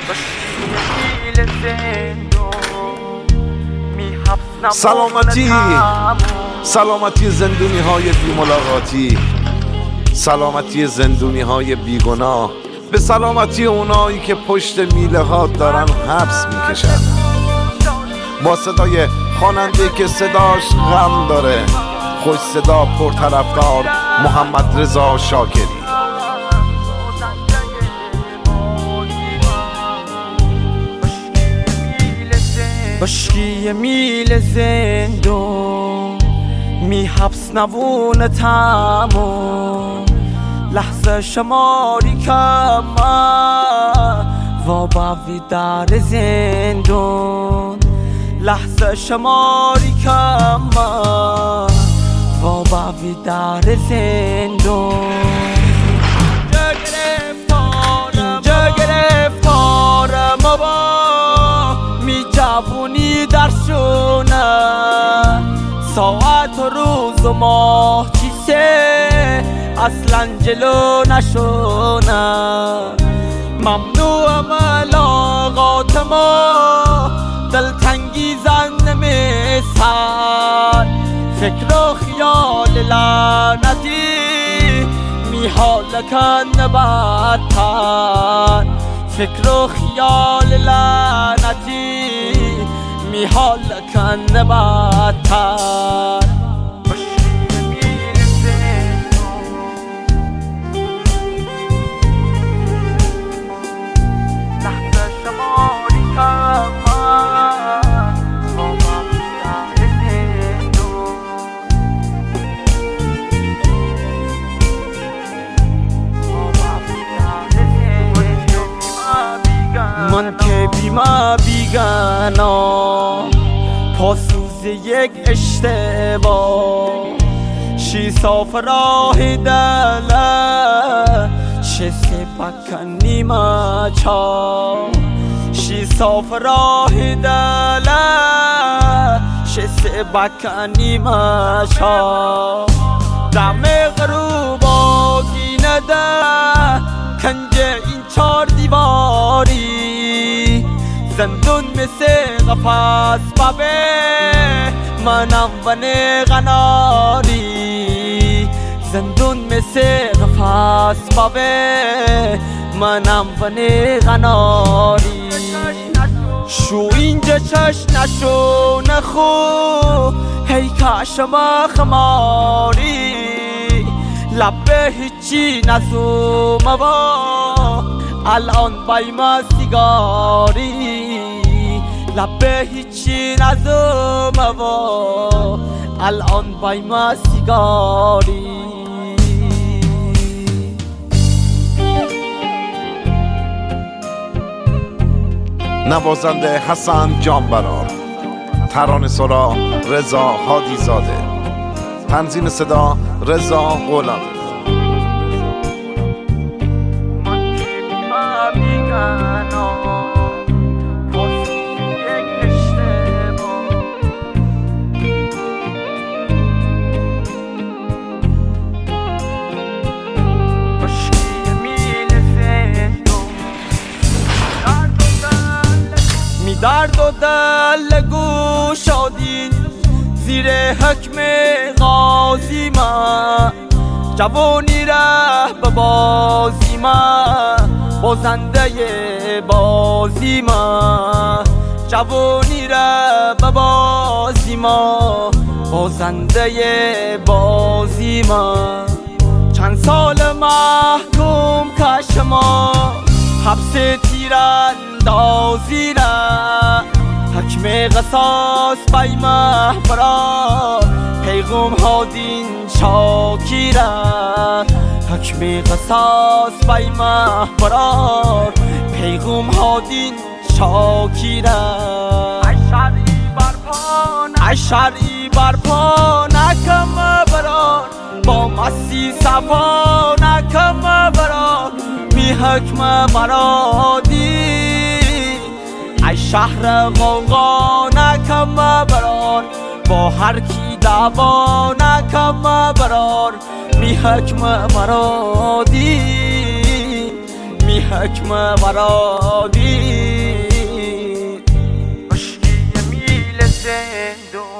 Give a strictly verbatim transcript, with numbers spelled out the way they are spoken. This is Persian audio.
سلامتی سلامتی زندونی های بی ملاقاتی، سلامتی زندونی های بیگناه، به سلامتی اونایی که پشت میله ها دارن حبس میکشن. با صدای خواننده که صداش غم داره، خوش صدا پرطرفدار محمد رضا شاکری. بشکی میل زندون می حبس نوون تموم، لحظه شماری کم و باوی در زندون، لحظه شماری کم و باوی در زندون. اینجا گرفتارم با می جوونی در شونه، ساعت و روز و ماه چیسه اصلا جلو نشونه. ممنوع ملاقات ما دلتنگی زن مثل، فکر و خیال لعنتی می حالکن بدتر، فکر و خیال لعنتی می حالکن بدتر. من که بیما بیگنا پاسوز یک اشتباه، شی صاف راه دله چه سپکنی ما چا، شی صاف راه دله چه سپکنی ما چا. دم غروب آگی نده کنج این چار دیواری، زندون مثل قفص بابه منم ونه غناری، زندون مثل قفص بابه منم ونه غناری. شو اینجا چش نشو نخو هی کاشما خماری، لبه هیچی نزوم و الان بایم سیگاری، لبه هیچی نزوم و الان بایم سیگاری. نوازنده حسن جانبران، ترانه سرا رضا هادی زاده، تنظیم صدا رضا غلامی. می درد و دل گوشادین زیر حکم غازی من، جوانی ره به بازی من، بازنده بازی من، جوانی ره به بازی من، بازنده بازی من. چند سال محکوم کشما حبس تیراندازی را، حکم قصاص بای محبرا پیغام هادین شاکی را، حکم قصاص بای محبرا پیغام هادین شاکی را. ای شرعی برپا نکم بران، با مسی صفا نکم بران، می حکم مرادی. ای شهر غوغا نکم بران، با هر کی دعوا نکم بران، می حکم مرادی، می حکم مرادی. زندون.